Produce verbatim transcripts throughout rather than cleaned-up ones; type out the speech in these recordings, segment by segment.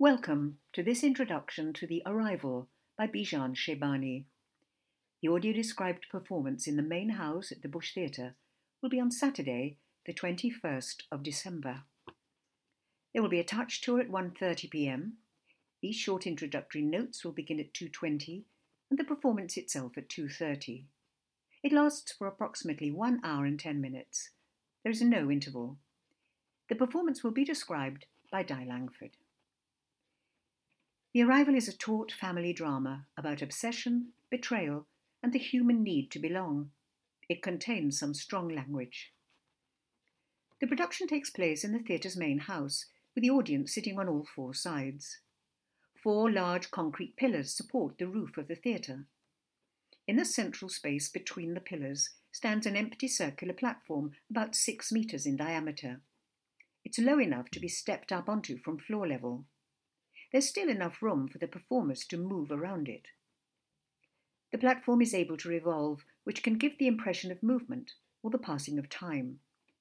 Welcome to this introduction to The Arrival by Bijan Shebani. The audio-described performance in the main house at the Bush Theatre will be on Saturday, the twenty-first of December. There will be a touch tour at one thirty p m. These short introductory notes will begin at two twenty and the performance itself at two thirty. It lasts for approximately one hour and ten minutes. There is no interval. The performance will be described by Di Langford. The Arrival is a taut family drama about obsession, betrayal, and the human need to belong. It contains some strong language. The production takes place in the theatre's main house, with the audience sitting on all four sides. Four large concrete pillars support the roof of the theatre. In the central space between the pillars stands an empty circular platform about six metres in diameter. It's low enough to be stepped up onto from floor level. There's still enough room for the performers to move around it. The platform is able to revolve, which can give the impression of movement or the passing of time.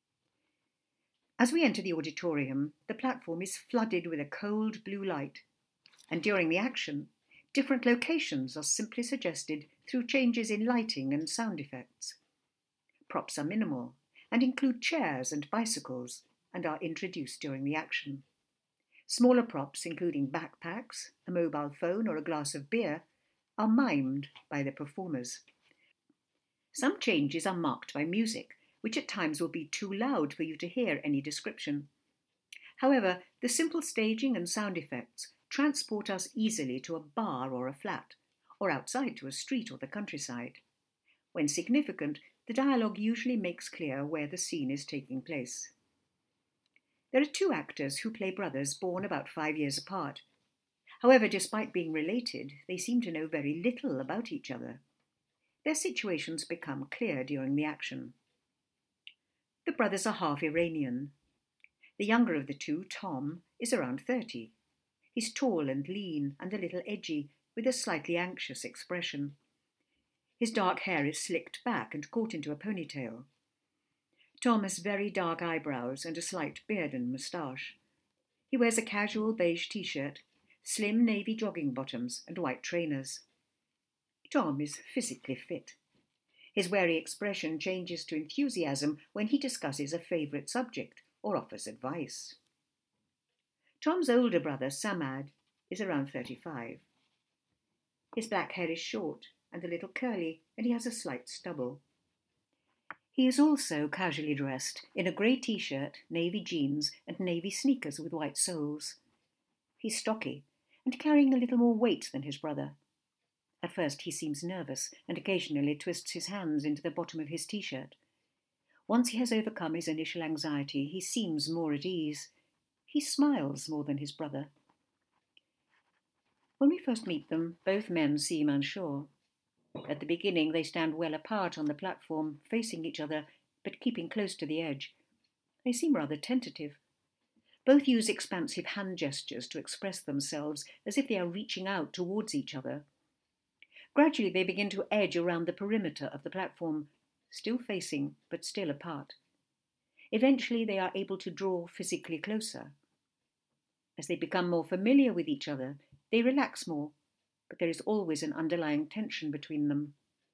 As we enter the auditorium, the platform is flooded with a cold blue light, and during the action, different locations are simply suggested through changes in lighting and sound effects. Props are minimal and include chairs and bicycles and are introduced during the action. Smaller props, including backpacks, a mobile phone or a glass of beer, are mimed by the performers. Some changes are marked by music, which at times will be too loud for you to hear any description. However, the simple staging and sound effects transport us easily to a bar or a flat, or outside to a street or the countryside. When significant, the dialogue usually makes clear where the scene is taking place. There are two actors who play brothers born about five years apart. However, despite being related, they seem to know very little about each other. Their situations become clear during the action. The brothers are half Iranian. The younger of the two, Tom, is around thirty. He's tall and lean and a little edgy, with a slightly anxious expression. His dark hair is slicked back and caught into a ponytail. Tom has very dark eyebrows and a slight beard and moustache. He wears a casual beige t-shirt, slim navy jogging bottoms and white trainers. Tom is physically fit. His wary expression changes to enthusiasm when he discusses a favourite subject or offers advice. Tom's older brother, Samad, is around thirty-five. His black hair is short and a little curly, and he has a slight stubble. He is also casually dressed in a grey t-shirt, navy jeans and navy sneakers with white soles. He's stocky and carrying a little more weight than his brother. At first he seems nervous and occasionally twists his hands into the bottom of his t-shirt. Once he has overcome his initial anxiety, he seems more at ease. He smiles more than his brother. When we first meet them, both men seem unsure. At the beginning, they stand well apart on the platform, facing each other, but keeping close to the edge. They seem rather tentative. Both use expansive hand gestures to express themselves, as if they are reaching out towards each other. Gradually, they begin to edge around the perimeter of the platform, still facing, but still apart. Eventually, they are able to draw physically closer. As they become more familiar with each other, they relax more, but there is always an underlying tension between them.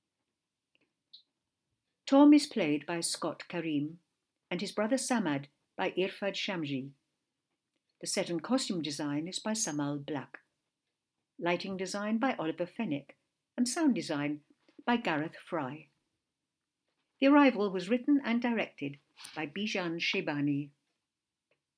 Tom is played by Scott Karim, and his brother Samad by Irfad Shamji. The set and costume design is by Samal Black. Lighting design by Oliver Fennick, and sound design by Gareth Fry. The Arrival was written and directed by Bijan Shebani.